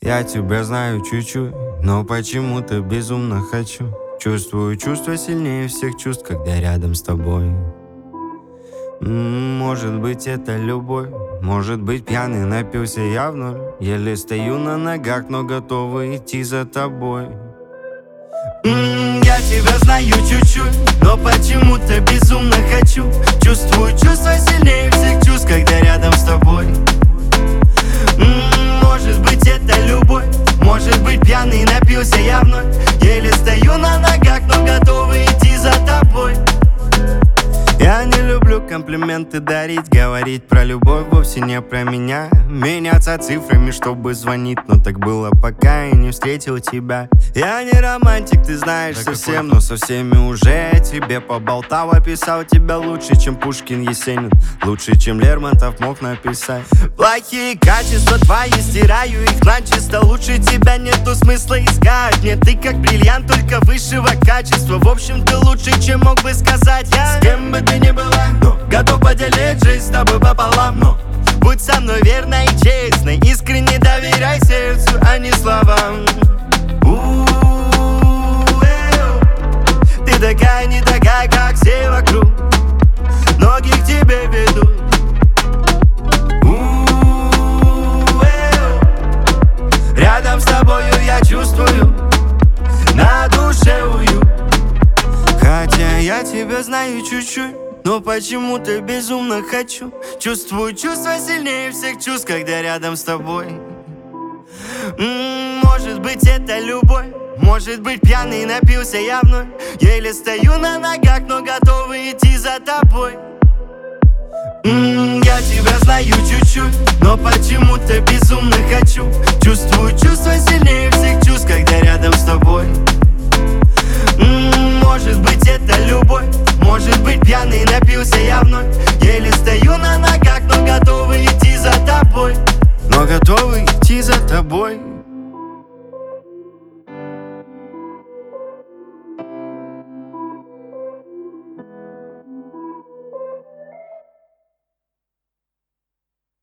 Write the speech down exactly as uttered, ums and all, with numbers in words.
Я тебя знаю чуть-чуть, но почему-то безумно хочу. Чувствую чувства сильнее всех чувств, когда рядом с тобой. М-м, Может быть, это любовь. Может быть, пьяный напился я в ноль. Еле стою на ногах, но готовы идти за тобой. М-м, Я тебя знаю чуть-чуть, но почему-то безумно хочу. Чувствую чувства сильнее всех чувств, когда рядом с тобой. М-м, Может быть, это любовь. Может быть, пьяный напился я вновь. Еле стою на ногах, но готовы идти за тобой. Я не люблю комплименты дарить, говорить про любовь вовсе не про меня. Меняться цифрами, чтобы звонить, но так было, пока я не встретил тебя. Я не романтик, ты знаешь, да совсем, но со всеми уже тебе поболтал. Описал тебя лучше, чем Пушкин, Есенин, лучше, чем Лермонтов мог написать. Плохие качества твои стираю их начисто. Лучше тебя нету смысла искать. Нет, ты как бриллиант, только высшего качества. В общем, ты лучше, чем мог бы сказать я. С кем бы ты ни была, но готов поделить жизнь с тобой пополам. Но будь со мной верной и честной, искренне доверяй сердцу, а не словам. Ты такая, не такая, как все вокруг. Ноги к тебе ведут. Рядом с тобою я чувствую на душе уют. Хотя я тебя знаю чуть-чуть, но почему-то безумно хочу. Чувствую чувства сильнее всех чувств, когда рядом с тобой. М-м, Может быть, это любовь. Может быть, пьяный напился я вновь. Еле стою на ногах, но готовы идти за тобой. М-м, Я тебя знаю чуть-чуть, но почему-то безумно хочу. Чувствую чувства сильнее всех чувств, когда рядом с тобой. М-м, Может быть, это любовь. Может быть, пьяный напился я вновь. Еле стою на ногах, но готовы идти за тобой. Но готовы идти за тобой.